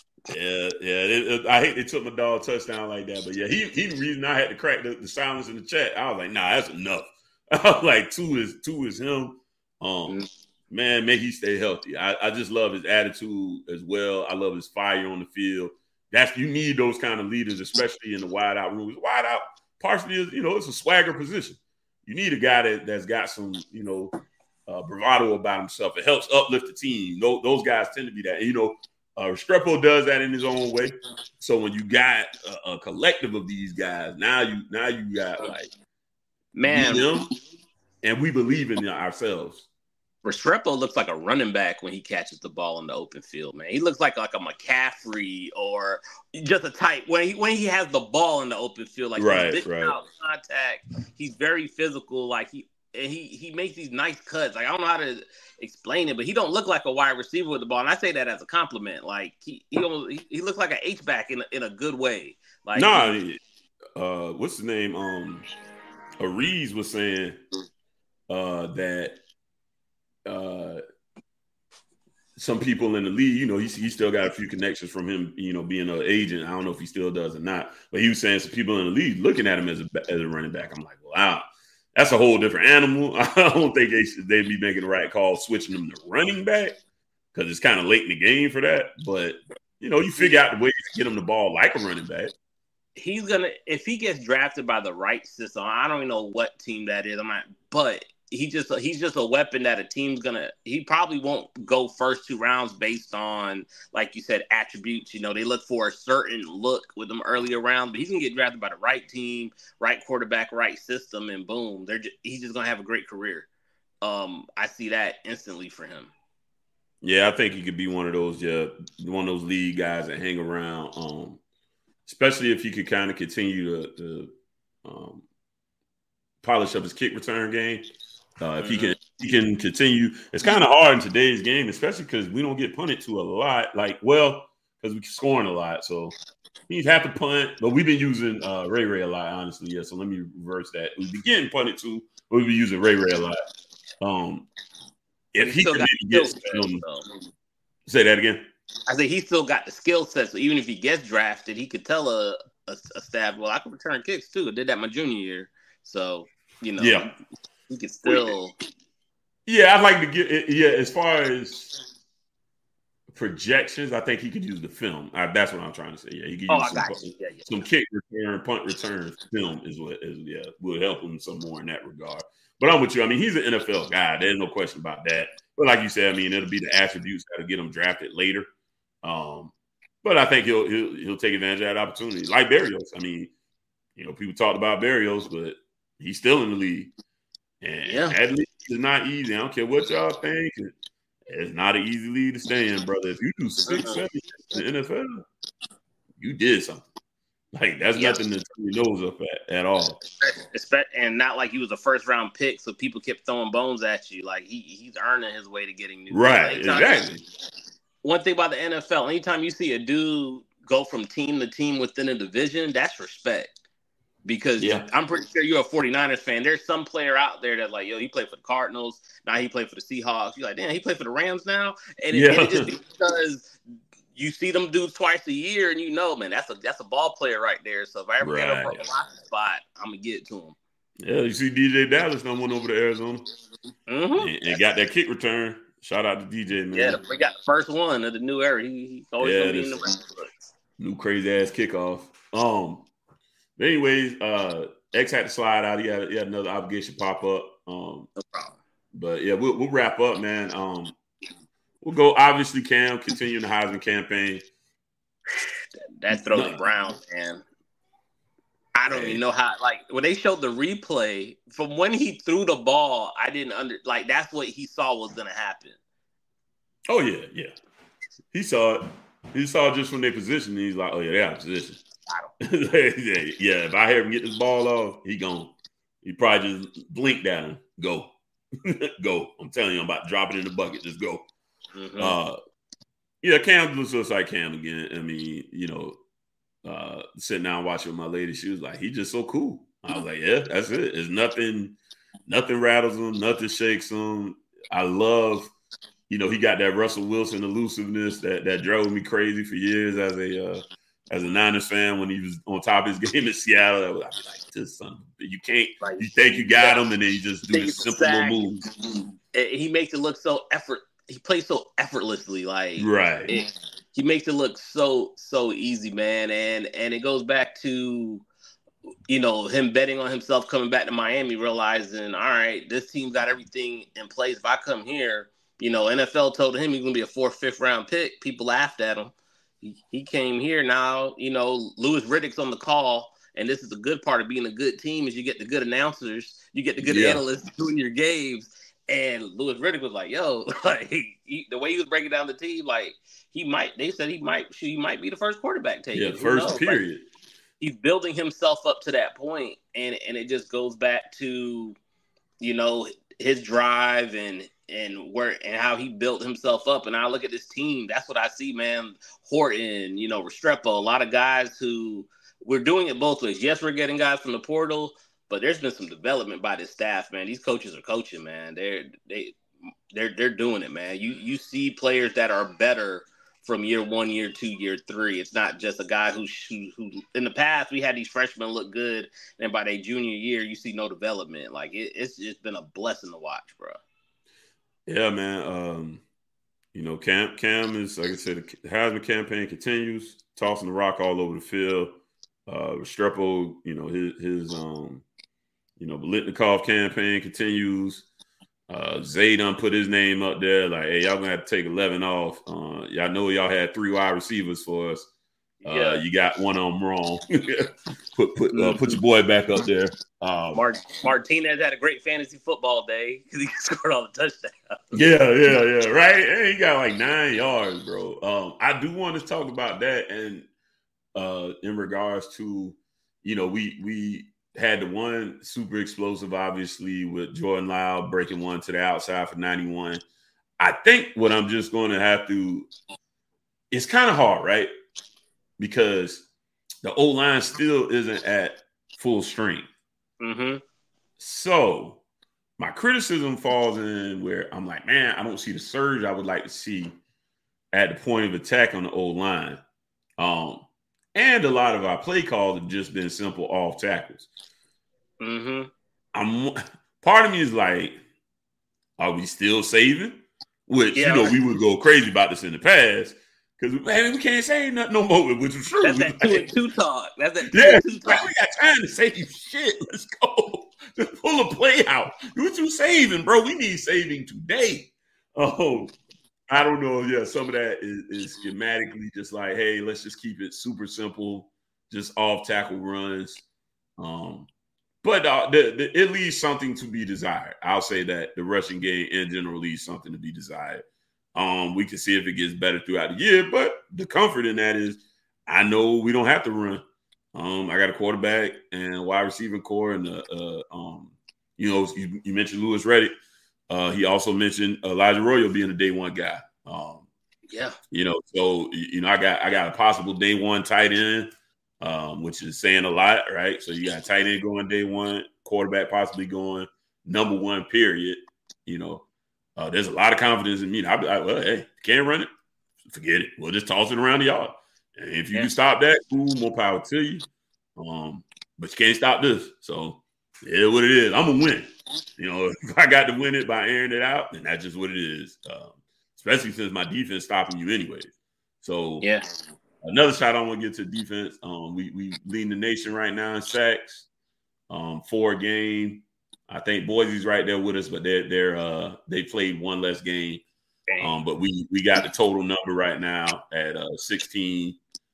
Yeah. I hate they took my dog touchdown like that, but yeah, he the reason I had to crack the silence in the chat. I was like, nah, that's enough. I was like, two is him. Man, make he stay healthy. I just love his attitude as well. I love his fire on the field. You need those kind of leaders, especially in the wide out rooms. Wide out partially is, it's a swagger position. You need a guy that's got some, bravado about himself. It helps uplift the team. Those guys tend to be that. And, Restrepo does that in his own way. So when you got a collective of these guys, now you got
man,
and we believe in ourselves.
Restrepo looks like a running back when he catches the ball in the open field, man. He looks like a McCaffrey or just a type when he has the ball in the open field, like
right.
Out contact. He's very physical. Like and he makes these nice cuts. Like I don't know how to explain it, but he don't look like a wide receiver with the ball, and I say that as a compliment. Like he looks like an H-back in a good way. Like
what's his name? Ariz was saying that some people in the league, you know, he still got a few connections from him, you know, being an agent. I don't know if he still does or not, but he was saying some people in the league looking at him as a running back. I'm like, wow, that's a whole different animal. I don't think they'd be making the right call switching him to running back because it's kind of late in the game for that. But, you know, you figure out the way to get him the ball like a running back.
He's gonna, if he gets drafted by the right system, I don't even know what team that is. But he's just a weapon that a team's gonna. He probably won't go first 2 rounds based on, like you said, attributes. You know, they look for a certain look with them earlier rounds, but he's gonna get drafted by the right team, right quarterback, right system, and boom, he's just gonna have a great career. I see that instantly for him.
Yeah, I think he could be one of those league guys that hang around. Especially if he could kind of continue to polish up his kick return game. If he can continue, it's kind of hard in today's game, especially because we don't get punted to a lot. Like, well, because we're scoring a lot, so he'd have to punt. But we've been using Ray a lot, honestly. Yeah, so let me reverse that. We've been getting punted to, but we've been using Ray a lot. If he could maybe get say that again.
I say he still got the skill set, so even if he gets drafted, he could tell a staff, well, I can return kicks too. I did that my junior year, so you know, he could still.
Yeah, I'd like to get it. Yeah, as far as projections, I think he could use the film. That's what I'm trying to say. Yeah, he could use some kick return, punt return film would help him some more in that regard. But I'm with you. I mean, he's an NFL guy. There's no question about that. But like you said, I mean, it'll be the attributes that'll get him drafted later. But I think he'll take advantage of that opportunity. Like Berrios. I mean, you know, people talked about Berrios, but he's still in the league. And at least it's not easy. I don't care what y'all think. It's not an easy league to stay in, brother. If you do 6, 7 in the NFL, you did something. Like, that's nothing to turn your nose up at all.
And not like he was a first-round pick, so people kept throwing bones at you. Like, he's earning his way to getting new.
Right, exactly.
One thing about the NFL, anytime you see a dude go from team to team within a division, that's respect. Because I'm pretty sure you're a 49ers fan. There's some player out there that like, yo, he played for the Cardinals. Now he played for the Seahawks. You're like, damn, he played for the Rams now? And it just because you see them dudes twice a year, and you know, man, that's a ball player right there. So if I ever get a spot, I'm gonna get it to him.
Yeah, you see DJ Dallas done went over to Arizona and got that kick return. Shout out to DJ, man.
Yeah, we got the first one of the new era. He's always gonna be in the West.
New crazy ass kickoff. But anyways, X had to slide out. He had another obligation pop up.
No problem.
But yeah, we'll wrap up, man. We'll go, obviously, Cam, continuing the Heisman campaign.
That throw to Brown, man. I don't even know how, like, when they showed the replay, from when he threw the ball, I didn't that's what he saw was going to happen.
Oh, yeah. He saw it. He saw it just from their position, and he's like, oh, yeah, they're out of position. Yeah, if I hear him get this ball off, he gone. He probably just blinked at him. Go. Go. I'm telling you, I'm about to drop it in the bucket. Just go. Yeah, Cam looks just like Cam again. I mean, you know, sitting down watching with my lady, she was like, he's just so cool. I was like, yeah, that's it. It's nothing rattles him, nothing shakes him. I love, you know, he got that Russell Wilson elusiveness that drove me crazy for years as a Niners fan when he was on top of his game in Seattle. I was like, this son, you can't, you think you got him, and then you just do this simple little moves.
He makes it look so he plays so effortlessly, like he makes it look so easy, man. And it goes back to, you know, him betting on himself coming back to Miami, realizing, all right, this team got everything in place. If I come here, you know, NFL told him he's gonna be a 4th, 5th round pick. People laughed at him. He came here now, you know, Louis Riddick's on the call, and this is the good part of being a good team is you get the good announcers, you get the good analysts doing your games. And Louis Riddick was like, yo, like the way he was breaking down the team, like they said he might be the first quarterback taken.
Yeah, first period.
Like, he's building himself up to that point, and it just goes back to you know, his drive and how he built himself up. And I look at this team, that's what I see, man. Horton, you know, Restrepo, a lot of guys who we're doing it both ways. Yes, we're getting guys from the portal, but there's been some development by this staff, man. These coaches are coaching, man. They're doing it, man. You see players that are better from year 1, year 2, year 3. It's not just a guy who in the past we had these freshmen look good, and by their junior year you see no development. Like it's just been a blessing to watch, bro.
Yeah, man. You know, Cam is, like I said, the Heisman campaign continues, tossing the rock all over the field. Restrepo, you know, his Biletnikoff campaign continues. Zay done put his name up there, like, hey, y'all gonna have to take 11 off. Y'all know y'all had 3 wide receivers for us. You got one of them wrong. Put your boy back up there.
Martinez had a great fantasy football day because he scored all the touchdowns.
Yeah, right. And he got like 9 yards, bro. I do want to talk about that, and in regards to, you know, we had the one super explosive, obviously, with Jordan Lyle breaking one to the outside for 91. I think what I'm just going to have to, it's kind of hard, right? Because the O-line still isn't at full strength.
Mm-hmm.
So my criticism falls in where I'm like, man, I don't see the surge I would like to see at the point of attack on the O-line. And a lot of our play calls have just been simple off tackles.
Mm-hmm.
Part of me is like, are we still saving? Which, you know, we would go crazy about this in the past. Because, man, we can't save nothing no more, which is true.
That's that 2 and 2 talk. That's that 2
and 2
talk.
We got time to save shit. Let's go. Just pull a play out. What you saving, bro? We need saving today. Oh, I don't know. Yeah, some of that is schematically just like, hey, let's just keep it super simple, just off tackle runs. But it leaves something to be desired. I'll say that the rushing game in general leaves something to be desired. We can see if it gets better throughout the year, but the comfort in that is I know we don't have to run. I got a quarterback and a wide receiving core, and you know, you mentioned Louis Reddick. He also mentioned Elijah Royal being a day one guy. You know, so you know, I got a possible day one tight end, which is saying a lot, right? So you got tight end going day one, quarterback possibly going number 1, period. You know, there's a lot of confidence in me. I'll be like, well, hey, can't run it, forget it. We'll just toss it around the yard. And if you can stop that, cool, more power to you. But you can't stop this. So yeah, what it is. I'm gonna win. You know, if I got to win it by airing it out, then that's just what it is. Especially since my defense stopping you anyways. So
yeah.
Another shot I want to get to defense. We lead the nation right now in sacks. 4 a game. I think Boise's right there with us, but they played 1 less game. But we got the total number right now at 16.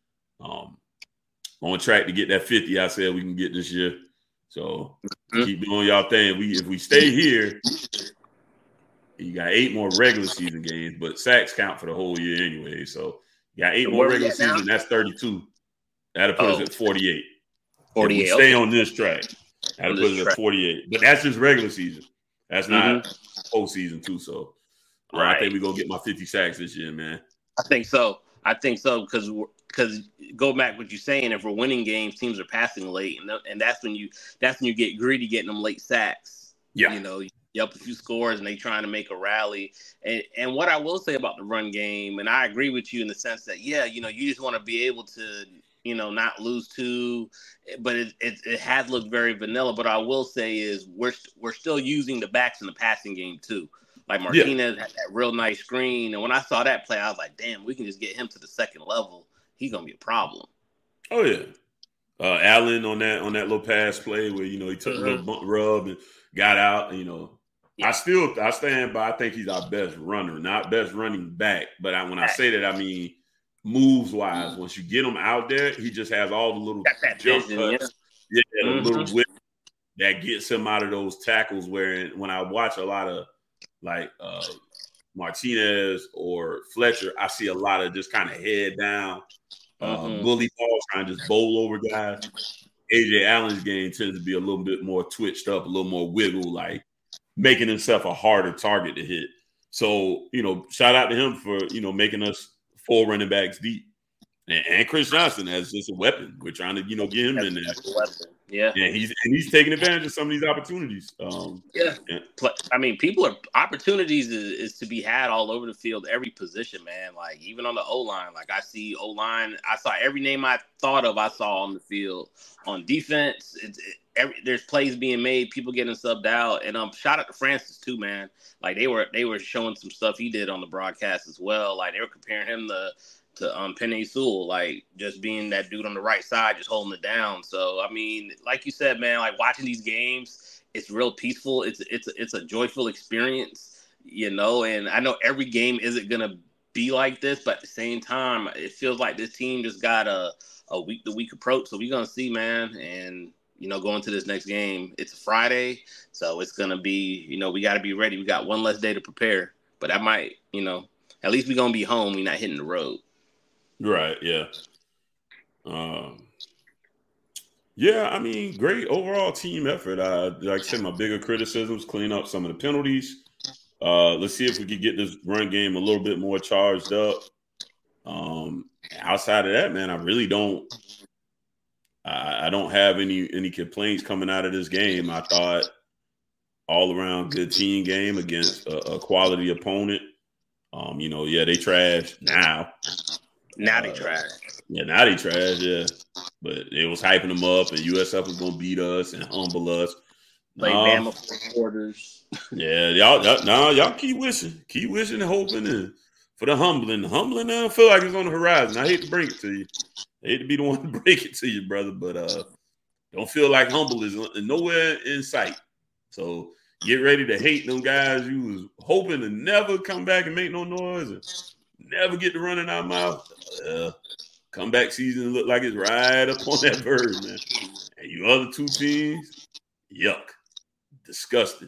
On track to get that 50. I said we can get this year. So keep doing y'all thing. If we stay here, you got 8 more regular season games, but sacks count for the whole year anyway. So you got 8 more regular season. That's 32. That'll put us at 48.
48.
If we stay on this track, that'll put us at 48. But that's just regular season. That's not postseason too. So I think we're gonna get my 50 sacks this year, man.
I think so because go back what you're saying. If we're winning games, teams are passing late, and that's when you get greedy getting them late sacks.
Yeah,
you know, you up a few scores and they trying to make a rally. And what I will say about the run game, and I agree with you in the sense that you know, you just want to be able to, you know, not lose 2, but it has looked very vanilla. But I will say is we're still using the backs in the passing game too. Like Martinez had that real nice screen, and when I saw that play, I was like, damn, we can just get him to the second level. He's gonna be a problem.
Oh yeah, Allen on that little pass play where, you know, he took a little bump rub and got out. And, you know, I stand by. I think he's our best runner, not best running back. But when I say that, I mean moves wise. Once you get him out there, he just has all the little jump cuts, the little whip that gets him out of those tackles. Where when I watch a lot of like Martinez or Fletcher, I see a lot of just kind of head down, bully balls, trying to just bowl over guys. AJ Allen's game tends to be a little bit more twitched up, a little more wiggle, like making himself a harder target to hit. So, shout out to him for, making us 4 running backs deep. And Chris Johnson as just a weapon. We're trying to, get him in there.
Yeah.
Yeah, he's taking advantage of some of these opportunities.
Opportunities is to be had all over the field, every position, man. Like, even on the O-line. Like, I see O-line. I saw every name I thought of, I saw on the field. On defense, there's plays being made, people getting subbed out. And shout out to Francis, too, man. Like, they were showing some stuff he did on the broadcast as well. Like, they were comparing him to Penei Sewell, like just being that dude on the right side, just holding it down. So, I mean, like you said, man, like watching these games, it's real peaceful. It's a joyful experience, and I know every game isn't going to be like this, but at the same time, it feels like this team just got a week-to-week approach. So we're going to see, man. And, going to this next game, it's a Friday. So it's going to be, we got to be ready. We got one less day to prepare, but I might, at least we're going to be home. We're not hitting the road.
Right, yeah. Yeah, I mean, great overall team effort. Like I said, my bigger criticisms, clean up some of the penalties. Let's see if we can get this run game a little bit more charged up. Outside of that, man, I really don't have any complaints coming out of this game. I thought all around good team game against a quality opponent. They trashed now.
Now they trash.
Yeah, now they trash, yeah. But it was hyping them up, and USF was going to beat us and humble us.
Like Bama quarters.
Yeah, y'all keep wishing. Keep wishing and hoping and for the humbling. The humbling, I feel like it's on the horizon. I hate to bring it to you. I hate to be the one to break it to you, brother, but don't feel like humble is nowhere in sight. So get ready to hate them guys you was hoping to never come back and make no noise and never get the running out of mouth. Comeback season look like it's right up on that bird, man. And you other two teams, yuck. Disgusting.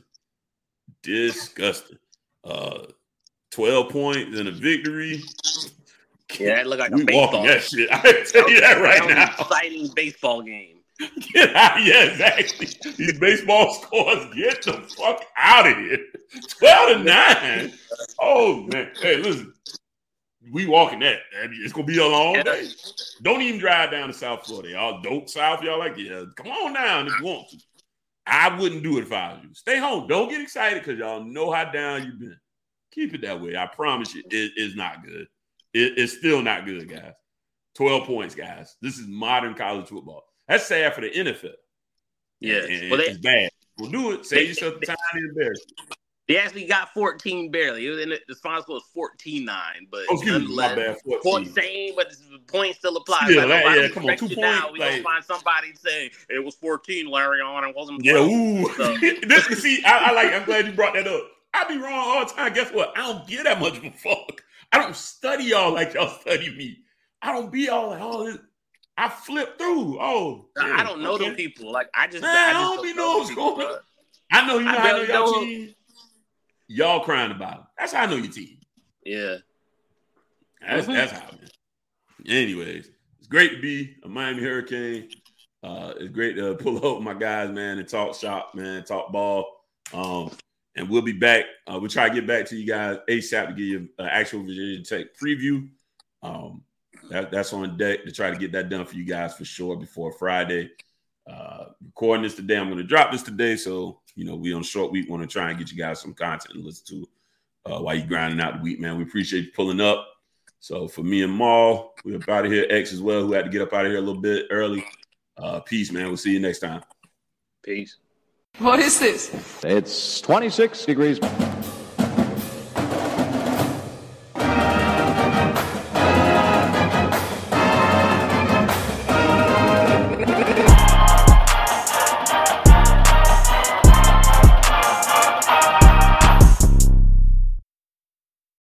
12 points and a victory.
Yeah, that looked like
we
a baseball.
Walking that shit. I can tell you that right now.
An exciting baseball game.
Get out. Yeah, exactly. These baseball scores, get the fuck out of here. 12-9. Oh, man. Hey, listen. We walking that. It's going to be a long day. Don't even drive down to South Florida. Y'all dope South. Y'all like, yeah, come on down if you want to. I wouldn't do it if I was you. Stay home. Don't get excited because y'all know how down you've been. Keep it that way. I promise you, it's not good. It's still not good, guys. 12 points, guys. This is modern college football. That's sad for the NFL.
Yeah.
It's bad. We'll do it. Save yourself the time to embarrass.
They actually got 14 barely. The final score was 14-9, but
my bad. 14.
Same, but the point still applies.
Yeah, come on, 2 points.
Now we gonna find somebody saying it was 14, Larry, on it wasn't
12.
Yeah,
ooh. So. See, I'm glad you brought that up. I be wrong all the time. Guess what? I don't give that much of a fuck. I don't study y'all like y'all study me. I don't be all like all this. I flip through. Oh,
I don't know them people. Like I don't
know what's going on. I know you know how I know y'all team. Y'all crying about it. That's how I know your team.
Yeah.
That's how, man. Anyways, it's great to be a Miami Hurricane. It's great to pull up with my guys, man, and talk shop, man, talk ball. And we'll be back. We'll try to get back to you guys ASAP to give you an actual Virginia Tech preview. That's on deck to try to get that done for you guys for sure before Friday. Recording this today. I'm going to drop this today. So, we on a short week want to try and get you guys some content to listen to while you're grinding out the week, man. We appreciate you pulling up. So for me and Maul, we're up out of here. X as well, who had to get up out of here a little bit early. Peace, man. We'll see you next time.
Peace.
What is this? It's 26 degrees.